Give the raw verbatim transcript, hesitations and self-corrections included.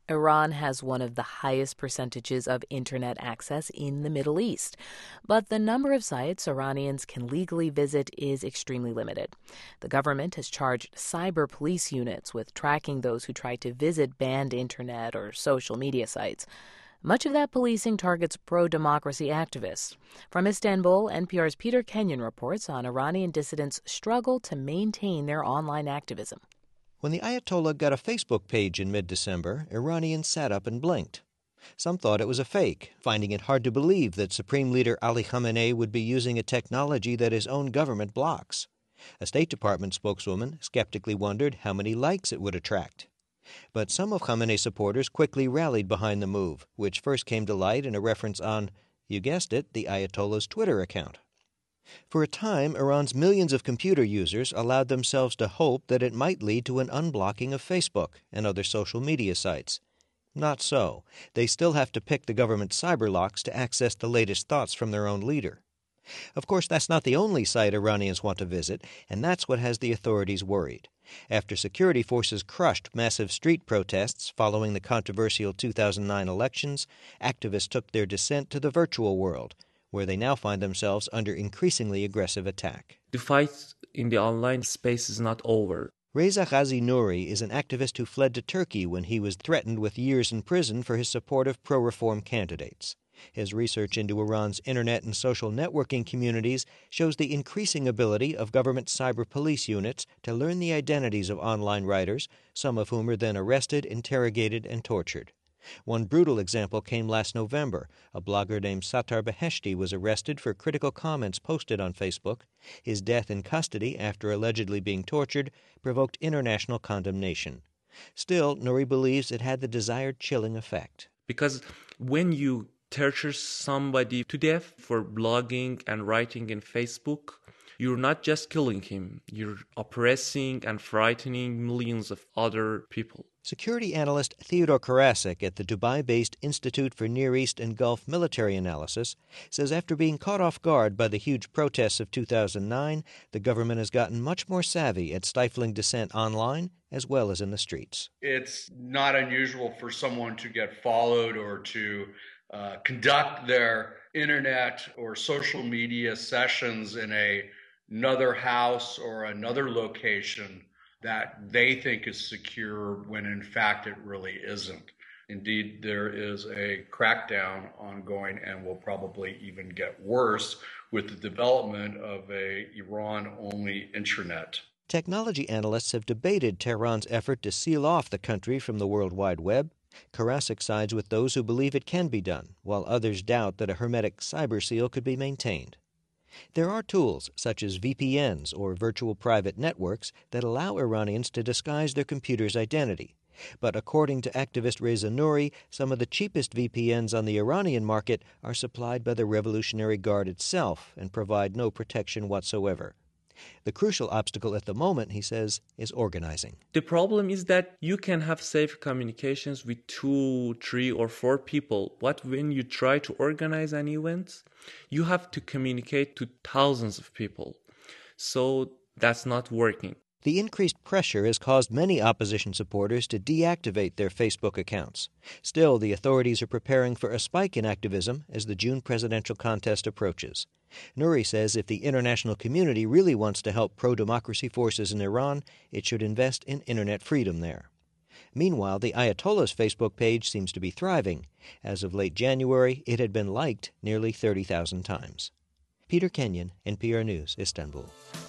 Iran has one of the highest percentages of internet access in the Middle East, but the number of sites Iranians can legally visit is extremely limited. The government has charged cyber police units with tracking those who try to visit banned internet or social media sites. Much of that policing targets pro-democracy activists. From Istanbul, N P R's Peter Kenyon reports on Iranian dissidents' struggle to maintain their online activism. When the Ayatollah got a Facebook page in mid-December, Iranians sat up and blinked. Some thought it was a fake, finding it hard to believe that Supreme Leader Ali Khamenei would be using a technology that his own government blocks. A State Department spokeswoman skeptically wondered how many likes it would attract. But some of Khamenei supporters quickly rallied behind the move, which first came to light in a reference on, you guessed it, the Ayatollah's Twitter account. For a time, Iran's millions of computer users allowed themselves to hope that it might lead to an unblocking of Facebook and other social media sites. Not so. They still have to pick the government's cyber locks to access the latest thoughts from their own leader. Of course, that's not the only site Iranians want to visit, and that's what has the authorities worried. After security forces crushed massive street protests following the controversial two thousand nine elections, activists took their descent to the virtual world, where they now find themselves under increasingly aggressive attack. The fight in the online space is not over. Reza Ghazi Nouri is an activist who fled to Turkey when he was threatened with years in prison for his support of pro-reform candidates. His research into Iran's internet and social networking communities shows the increasing ability of government cyber police units to learn the identities of online writers, some of whom are then arrested, interrogated, and tortured. One brutal example came last November. A blogger named Sattar Beheshti was arrested for critical comments posted on Facebook. His death in custody after allegedly being tortured provoked international condemnation. Still, Nouri believes it had the desired chilling effect. Because when you torture somebody to death for blogging and writing in Facebook, you're not just killing him, you're oppressing and frightening millions of other people. Security analyst Theodore Karasik at the Dubai-based Institute for Near East and Gulf Military Analysis says after being caught off guard by the huge protests of two thousand nine, the government has gotten much more savvy at stifling dissent online as well as in the streets. It's not unusual for someone to get followed or to uh, conduct their internet or social media sessions in a, another house or another location that they think is secure when in fact it really isn't. Indeed, there is a crackdown ongoing and will probably even get worse with the development of a Iran-only intranet. Technology analysts have debated Tehran's effort to seal off the country from the World Wide Web. Karasik sides with those who believe it can be done, while others doubt that a hermetic cyber seal could be maintained. There are tools, such as V P Ns or virtual private networks, that allow Iranians to disguise their computer's identity. But according to activist Reza Nouri, some of the cheapest V P Ns on the Iranian market are supplied by the Revolutionary Guard itself and provide no protection whatsoever. The crucial obstacle at the moment, he says, is organizing. The problem is that you can have safe communications with two, three, or four people, but when you try to organize an event, you have to communicate to thousands of people. So that's not working. The increased pressure has caused many opposition supporters to deactivate their Facebook accounts. Still, the authorities are preparing for a spike in activism as the June presidential contest approaches. Nouri says if the international community really wants to help pro-democracy forces in Iran, it should invest in internet freedom there. Meanwhile, the Ayatollah's Facebook page seems to be thriving. As of late January, it had been liked nearly thirty thousand times. Peter Kenyon, N P R News, Istanbul.